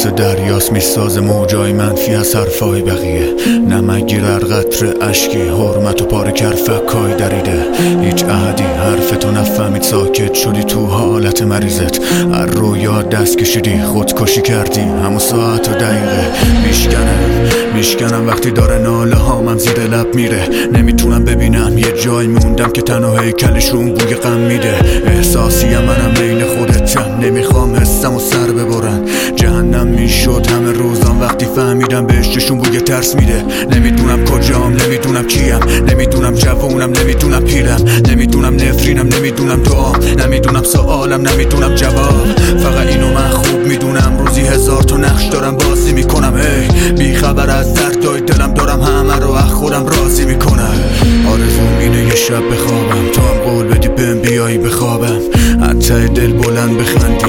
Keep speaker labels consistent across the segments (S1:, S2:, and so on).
S1: مثل دریاست میساز موجای منفی از حرفای بقیه. نمگیر هر قطره اشکی حرمت و پاره کرفکای دریده. هیچ احدی حرفتو نفهمید، ساکت شدی تو حالت مریضت. هر رویا دست کشیدی خودکشی کردی همون ساعت و دقیقه. میشکنم وقتی داره ناله هامم زیر لب میره. نمیتونم ببینم یه جای موندم که تنها هیکلشون بوی غم میده. احساسی منم بین خودتم، نمیخوام حسم و سر ببرن. جهنم میشد همه روزام وقتی فهمیدم بهشتشون بوی ترس میده. نمیدونم کجام، نمیدونم کیم، نمیدونم جوونم، نمیدونم پیرم، نمیدونم نفرینم، نمیدونم دعام، نمیدونم سوالم، نمیدونم جواب. فقط اینو من خوب میدونم، روزی 1000 تا نقش دارم بازی میکنم. بی خبر از دردای دلم دارم همه رو از خودم راضی میکنم. آرزوم اینه یه شب بخوابم، تو هم قول بدی بهم بیایی بخوابم. حتی دل بلند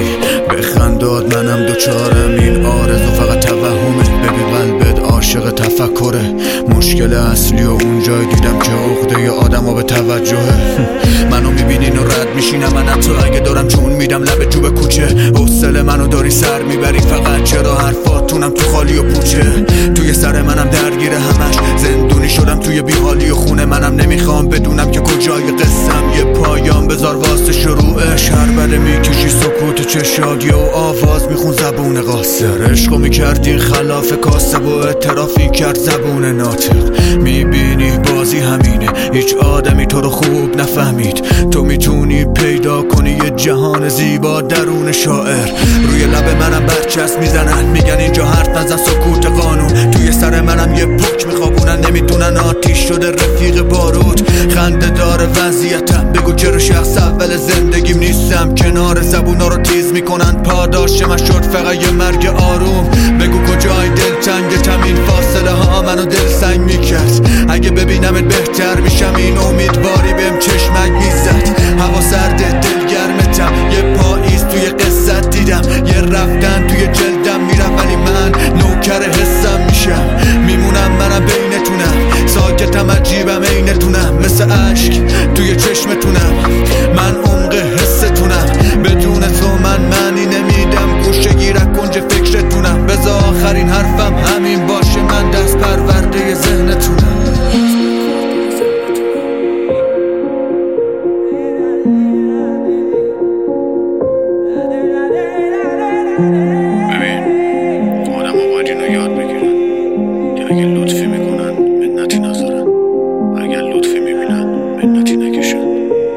S1: بخنداد منم دوچارم. این آرزو فقط توهمه، ببی قلبت عاشق تفکره. مشکل اصلی و اونجای دیدم که عقده آدم ها به توجهه. منو میبینین و رد میشینم، من حتی اگه دارم جون میدم لب جوب کوچه. حوصله منو داری سر میبری، فقط چرا حرفاتونم تو خالی و پوچه. توی سر منم درگیره همش، زندونی شدم توی بیحالی و خونه. منم نمیخوام بدونم که کجای قصم، یه پایان بذار واسه شروعش. هر بره میکشی سکوت چشادی و آواز میخون زبون قاصر. عشقو میکردی خلاف کاسب و اعترافی کرد زبون ناطق. میبینی بازی همینه، هیچ آدمی تو رو خوب نفهمید. تو میتونی پیدا کنی یه جهان زیبا درون شاعر. روی لب منم برچسب میزنن، میگن اینجا حرف نزن سکوت قانون. توی سر منم یه پک میخوابونن، نمیدونن آتیش شده رفیق بارود. خنده داره وضعیتم، بگو چرا شخص اول زندگیم نیستم. کنار زبونا رو تیز میکنن، پاداش من شد فقط یه مرگ آروم. بگو کجای دلتنگتم، این فاصله ها منو دلسنگ میکرد. اگه ببینمت بهتر میشم، این امیدواری بهم چشمک میزد. هوا سرده دل گرمتم، یه پاییز توی قصت دیدم. یه رفتن توی جلدم میرم، ولی من نوکر حسم میشم. میمونم منم بینتونم، ساکتم عجیبم عینتونم. مثل عشق توی چشمتونم، من عمق حستونم. بدون تو من معنی نمیدم، گوشه گیرک کنج فکرتونم. بذار آخرین حرفم همین باشه، من دست پرورده ذهنتونم.
S2: ببین آدم ها باید اینو یاد بگیرن که اگه لطفی میکنن منتی نذارن، اگر لطفی میبینن منتی نکشن.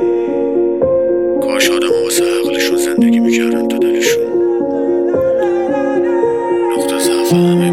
S2: کاش آدم ها واسه عقلشون زندگی میکردن تا دلشون. نقطه ضعف همه